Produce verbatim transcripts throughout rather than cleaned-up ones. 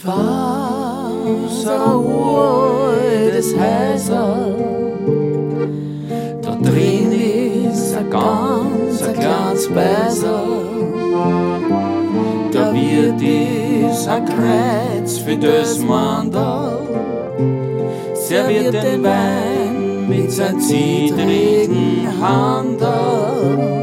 war so ein uraltes Häuser, da drin ist ein ganz ein kleines Beiser. Da wird ist ein Kreuz für das Mandel, serviert den Wein mit seinem zittrigen Handel.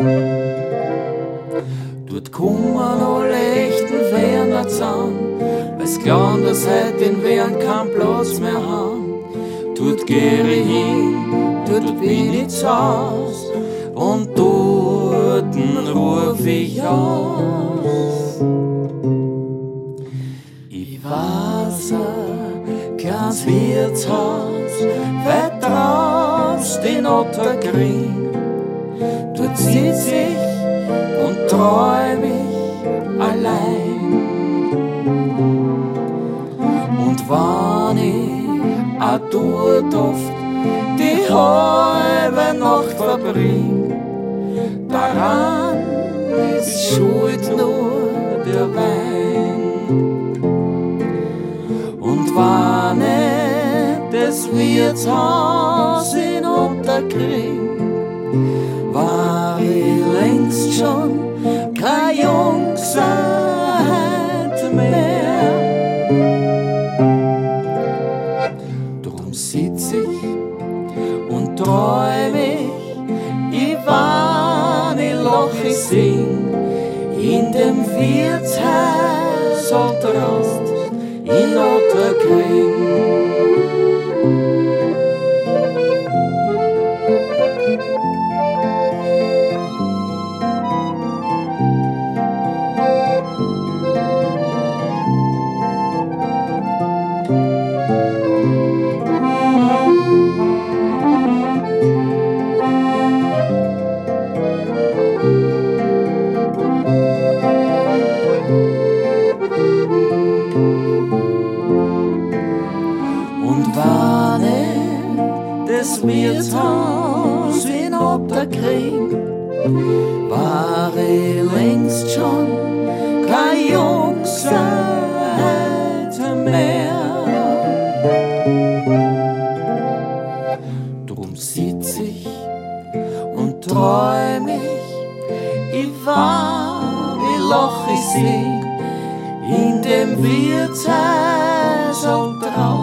Dort kommen alle echten Werner zusammen, weil's glauben, dass heute den Wehren keinen Platz mehr haben. Dort geh ich hin, dort bin ich zu Haus, und dort ruf ich aus. Ich weiß ein kleines Wirtshaus, weit draußen den Otterkring. Dort sitz ich und träum ich allein. Und wann ich auch dort oft die halbe Nacht verbring, daran ist schuld nur der Wein. Und wann ich das Wirtshaus in Otterkring, war ich längst schon kein Jungser mehr. Drum sitz ich und träum ich, ich wann ich loch, ich sing in dem Wirtshaus draußen in Otterkring. Das Wirtshaus in Otterkring, war ich längst schon kein Jungser mehr. Drum sitz ich und träum ich, ich war, ich loch, ich sing in dem Wirtshaus draußen